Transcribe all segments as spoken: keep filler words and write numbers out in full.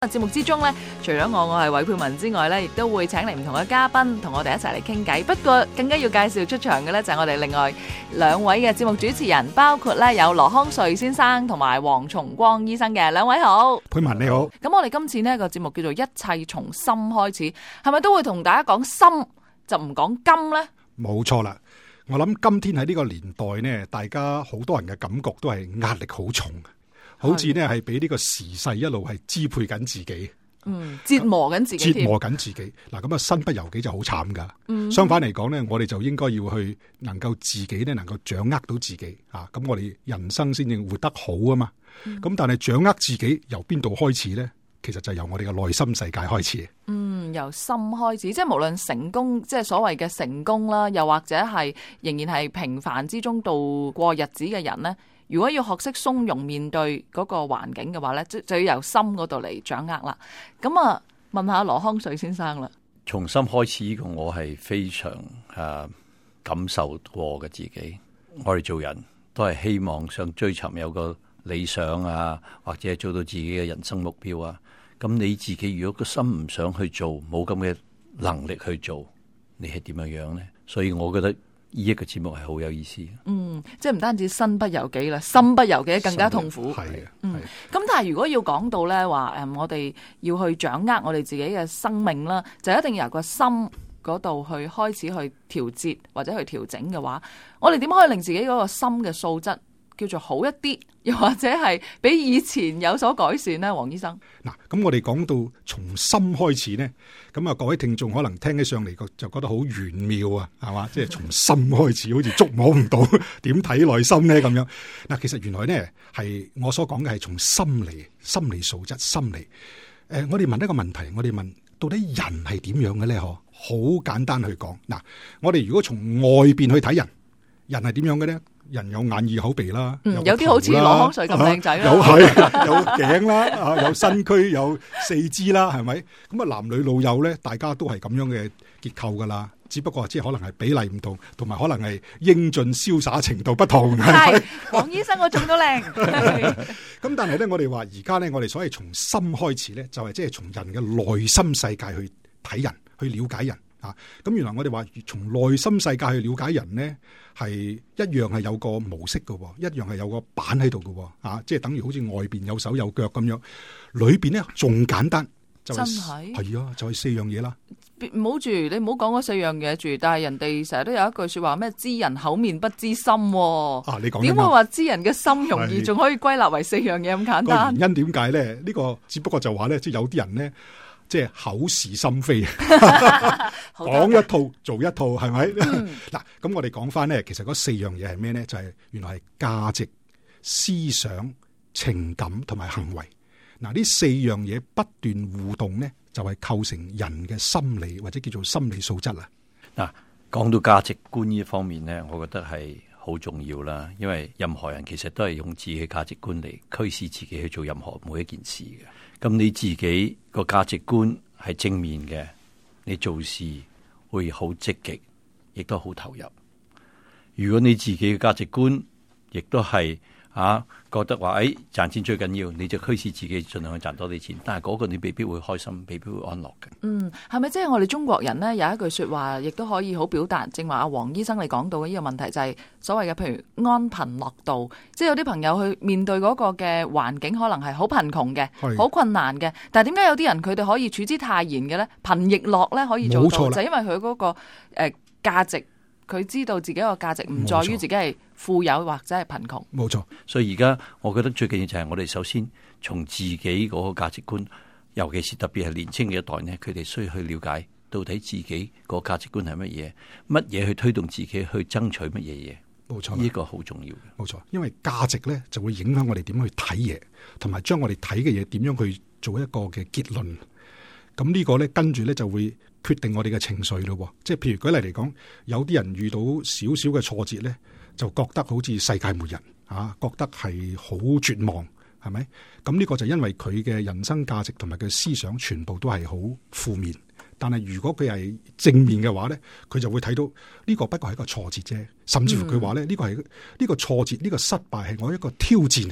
節目之中咧，除咗我，我係韋佩文之外咧，亦都會請嚟唔同嘅嘉賓同我哋一齊嚟傾偈。不過更加要介紹出場嘅咧，就係我哋另外兩位嘅節目主持人，包括咧有羅康瑞先生同埋黃崇光醫生嘅。兩位好。 佩文你好。 咁我哋今次呢個節目叫做一切從心開始，係咪都會同大家講心就唔講金呢？ 冇錯啦，我諗今天喺呢個年代呢，大家好多人嘅感覺都係壓力好重。好似呢係俾呢個時勢一路係支配緊自己， 嗯，折磨緊自己， 折磨緊自己。嗱，咁啊，身不由己就好慘噶。 嗯、 相反嚟講呢，我哋就應該要去能夠自己呢能夠掌握到自己啊，咁我哋人生先至活得好啊嘛。咁、嗯、但係掌握自己由邊度開始呢？其實就由我哋嘅內心世界開始。嗯， 由心開始，即係無論成功，即係所謂嘅成功啦，又或者係仍然係平凡之中度過日子嘅人呢。如果要學識鬆容面對嗰個環境嘅話咧，就要由心嗰度嚟掌握啦。咁啊，問下羅康瑞先生啦。 從心開始呢個我係非常誒、啊、感受過嘅自己。我哋做人都係希望想追尋有個理想啊，或者做到自己嘅人生目標啊。咁你自己如果個心唔想去做，冇咁嘅能力去做，你係點樣樣咧？所以我覺得呢一個節目係好有意思。 嗯，即係唔單止身不由己啦，心不由己更加痛苦。 係嘅， 嗯。咁但係如果要講到咧話，誒，我哋要去掌握我哋自己嘅生命啦，就一定要由個心嗰度去開始去調節或者去調整嘅話，我哋點可以令自己嗰個心嘅素質叫做好一啲，又或者係比以前有所改善呢？黃醫生。 嗱，咁我哋講到從心開始呢，咁啊各位聽眾可能聽起上嚟就覺得好玄妙啊，係嘛？即係從心開始，好似捉摸唔到點睇內心呢咁樣。嗱，其實原來呢係我所講嘅係從心理、心理素質、心理。誒、呃，我哋問一個問題，我哋問到底人係點樣嘅咧？嗬，好簡單去講。嗱，我哋如果從外邊去睇人，人係點樣嘅咧？人有眼耳口鼻啦， 嗯、有啲好似羅康瑞咁靚仔啦， 有係有頸啦，啊有身軀有四肢啦，係咪？咁啊男女老幼咧，大家都係咁樣嘅結構噶啦，只不過即係可能係比例唔同，同埋可能係英俊瀟灑程度不同。 係，黃醫生我仲都靚。 咁但係咧，我哋話而家咧，我哋所謂從心開始咧，就係即係從人嘅內心世界去睇人，去了解人。啊，咁原來我哋話從內心世界去了解人呢，係一樣係有個模式嘅，一樣係有個板喺度嘅，啊，即係等於好似外邊有手有腳咁樣，裏邊呢仲簡單，就係、 真係係啊，就係、是、四樣嘢啦。 唔好住，你唔好講嗰四樣嘢住，但係人哋成日都有一句說話咩？知人口面不知心、啊。啊，你講點會話知人嘅心容易，仲可以歸納為四樣嘢咁簡單？ 原因點解咧？呢、這個只不過就話咧，即係有啲人咧。即係口是心非，講一套做一套，係咪？嗱、嗯，咁我哋講翻咧，其實嗰四樣嘢係咩咧？就係、是、原來係價值、思想、情感同埋行為。嗱，呢四樣嘢不斷互動咧，就係構成人嘅心理或者叫做心理素質啦。 嗱，講到價值觀呢一方面咧，我覺得係好重要啦，因為任何人其實都係用自己嘅價值觀嚟驅使自己去做任何每一件事嘅。咁你自己個價值觀係正面嘅，你做事會好積極，亦都好投入。如果你自己嘅價值觀亦都係啊覺得話誒賺錢最緊要，你就驅使自己盡量去賺多啲錢，但係嗰個你未必會開心，未必會安樂嘅。 嗯，係咪即係我哋中國人呢？有一句說話，亦都可以好表達，正話阿黃醫生你講到嘅呢個問題，就係所謂嘅譬如安貧樂道，即係有啲朋友去面對嗰個嘅環境，可能係好貧窮嘅，好困難嘅，但係點解有啲人佢哋可以處之泰然嘅咧？貧亦樂咧可以做到，就因為佢嗰個誒價值。佢知道自己個價值唔在於自己係富有或者係貧窮， 冇錯。 所以而家我覺得最緊要就係我哋首先從自己嗰個價值觀，尤其是特別係年輕嘅一代呢，佢哋需要去了解到底自己個價值觀係乜嘢，乜嘢去推動自己去爭取乜嘢嘢。 冇錯， 呢個好重要嘅。 冇錯，因為價值咧就會影響我哋點去睇嘢，同埋將我哋睇嘅嘢點樣去做一個嘅結論。咁呢個咧跟住咧就會決定我哋嘅情緒咯，即係譬如舉例嚟講，有啲人遇到少少嘅挫折咧，就覺得好似世界末日啊，覺得係好絕望，係咪？咁呢個就因為佢嘅人生價值同埋佢思想全部都係好負面。但係如果佢係正面嘅話咧，佢就會睇到呢個不過係一個挫折啫，甚至乎佢話咧呢個係呢個挫折呢個失敗係我一個挑戰嚟嘅。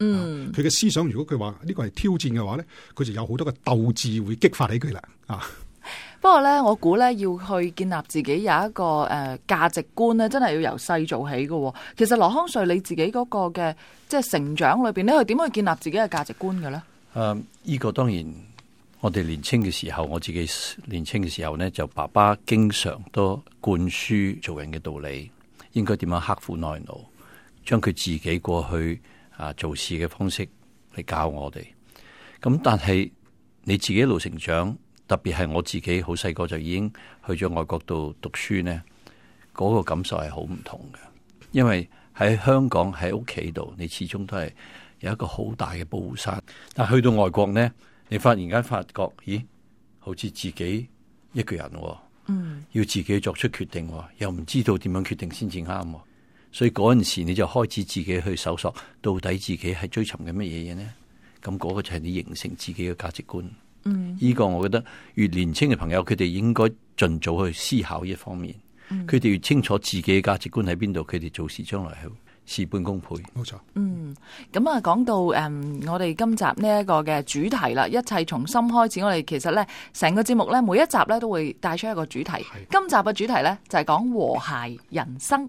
嗯， 佢嘅思想如果佢話呢個係挑戰嘅話咧，佢就有好多嘅鬥志會激發起佢啦。啊， 不過咧，我估咧要去建立自己有一個誒、呃、價值觀咧，真係要由細做起嘅。其實羅康瑞你自己嗰個嘅即係成長裏邊，你係點去建立自己嘅價值觀嘅咧？誒、 呃，呢、這個當然。我哋年青嘅時候，我自己年青嘅時候呢，就爸爸經常都灌輸做人嘅道理，應該點樣刻苦耐勞，將佢自己過去啊做事嘅方式嚟教我哋。咁但係你自己一路成長，特別係我自己好細個就已經去咗外國度讀書呢，嗰、那個感受係好唔同嘅。因為喺香港喺屋企度，你始終都係有一個好大嘅保護傘，但去到外國呢，你忽然間發覺，咦，好似自己一個人，嗯，要自己作出決定，又唔知道點樣決定先至啱，所以嗰陣時你就開始自己去搜索，到底自己係追尋緊乜嘢嘢呢？咁嗰個就係你形成自己嘅價值觀。嗯，呢個我覺得越年輕嘅朋友，佢哋應該盡早去思考呢一方面。佢哋、嗯、越清楚自己嘅價值觀喺邊度，佢哋做事將來係事半功倍。冇錯。嗯， 咁啊，講到誒、嗯，我哋今集呢一個嘅主題啦，一切從心開始。我哋其實咧，成個節目咧，每一集咧都會帶出一個主題。的今集嘅主題咧就係、是、講和諧人生。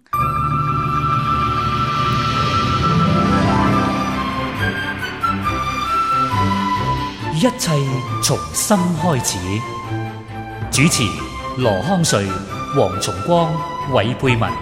一切從心開始。主持羅康瑞、黃崇光、韋佩文。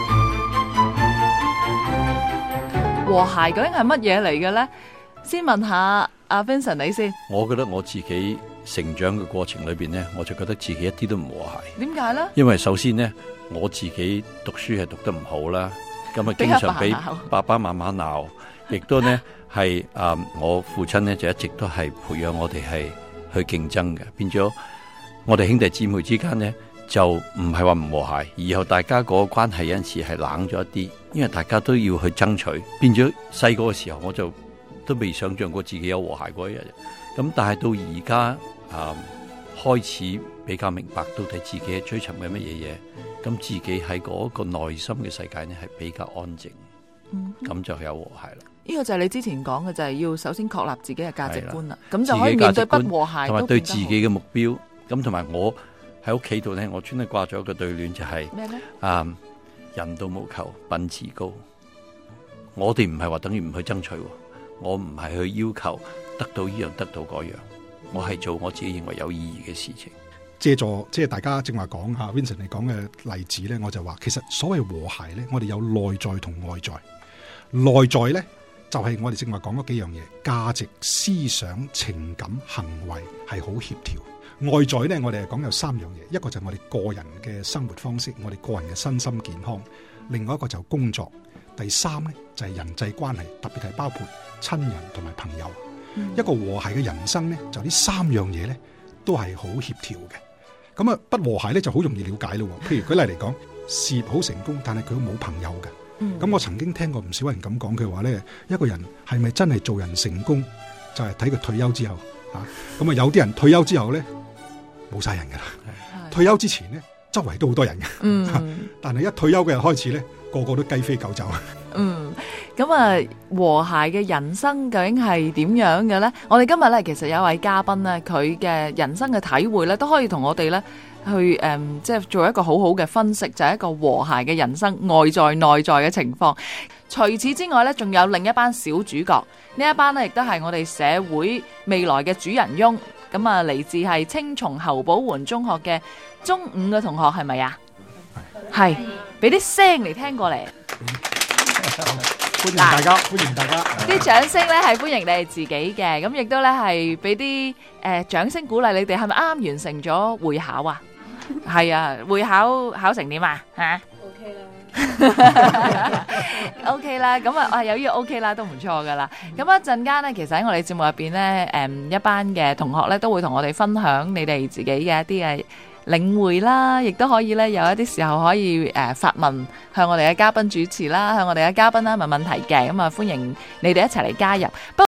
和諧究竟係乜嘢嚟嘅咧？先問下阿 Vincent 你先。 我覺得我自己成長嘅過程裏邊呢，我就覺得自己一啲都唔和諧。點解咧？因為首先呢，我自己讀書係讀得唔好啦，咁啊經常俾爸爸媽媽鬧，亦都呢係啊、呃、我父親呢就一直都係培養我哋係去競爭嘅，變咗我哋兄弟姊妹之間呢，就唔係話唔和諧，以後大家嗰個關係有陣時係冷咗一啲，因為大家都要去爭取，變咗細個嘅時候我就都未想象過自己有和諧嗰一日。咁但係到而家啊開始比較明白到底自己係追尋緊乜嘢嘢，咁自己喺嗰個內心嘅世界呢係比較安靜，咁、嗯、就有和諧啦。 呢個就係你之前講嘅，就係、是、要首先確立自己嘅價值觀啦，咁就可以面對不和諧， 同埋對自己嘅目標，咁同埋我。喺屋企度咧，我專登掛咗一個對聯，就係咩咧？啊，人道無求，品自高。我哋唔係話等於唔去爭取，我唔係去要求得到呢樣得到嗰樣，我係做我自己認為有意義嘅事情。 借助即係大家正話講下 Vincent 你講嘅例子咧，我就話其實所謂和諧咧，我哋有內在同外在。內在咧就係、是、我哋正話講嗰幾樣嘢，價值、思想、情感、行為係好協調。外在咧，我哋係講有三樣嘢，一個就係我哋個人嘅生活方式，我哋個人嘅身心健康；另外一個就係工作；第三咧就係人際關係，特別係包括親人同埋朋友。嗯、一個和諧嘅人生咧，就呢三樣嘢咧都係好協調嘅。咁啊，不和諧咧就好容易了解咯。譬如舉例嚟講，事業好成功，但係佢冇朋友嘅。咁、嗯、我曾經聽過唔少人咁講，佢話咧，一個人係咪真係做人成功，就係睇佢退休之後啊。咁啊，有啲人退休之後咧，冇晒人噶啦，的退休之前咧，周圍都好多人嘅，嗯、但係一退休嘅日開始咧，個個都雞飛狗走。 嗯，咁啊，和諧嘅人生究竟係點樣嘅咧？我哋今日咧，其實有一位嘉賓咧，佢嘅人生嘅體會咧，都可以同我哋咧去誒、嗯，即係做一個好好嘅分析，就係、是、一個和諧嘅人生外在內在嘅情況。除此之外咧，仲有另一班小主角，呢一班咧亦都係我哋社會未來嘅主人翁。咁啊，嚟自係青松侯寶桓中學嘅中五嘅同學，係咪啊？係，俾啲聲嚟聽過嚟。 歡迎大家，歡迎大家。 啲掌聲咧係歡迎你哋自己嘅，咁亦都咧係俾啲誒掌聲鼓勵你哋。係咪啱啱完成咗會考啊？係啊，會考考成點啊？吓 ？OK 啦。 O K 啦，咁啊，有呢個 O K 啦，都唔錯噶啦。咁一陣間呢，其實喺我哋節目入邊呢，誒，一班嘅同學呢，都會同我哋分享你哋自己嘅一啲嘅領會啦，亦都可以呢，有一啲時候可以誒發問向我哋嘅嘉賓主持啦，向我哋嘅嘉賓啦問問題嘅。咁啊，歡迎你哋一齊嚟加入。